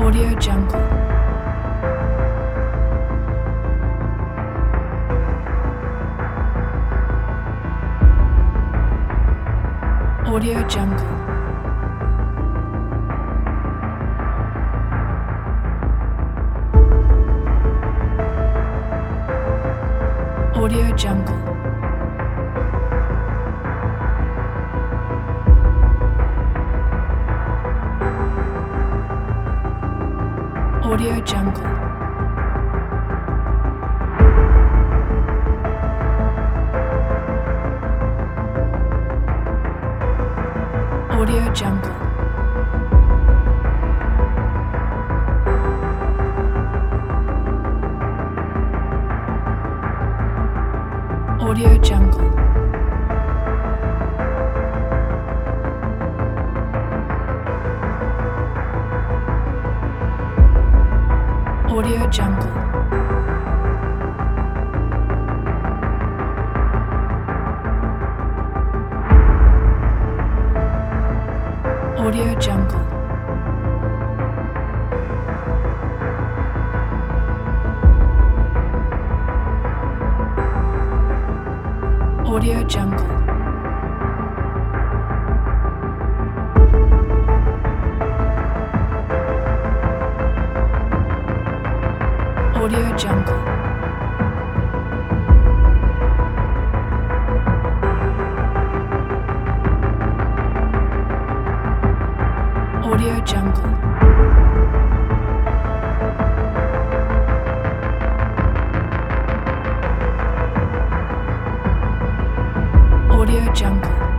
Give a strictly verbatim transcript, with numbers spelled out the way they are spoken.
Audio Jungle. Audio Jungle. Audio Jungle. Audio Jungle. Audio Jungle. Audio Jungle. Audio Jungle. Audio Jungle. Audio Jungle. Audio Jungle. Audio Jungle. Audio Jungle.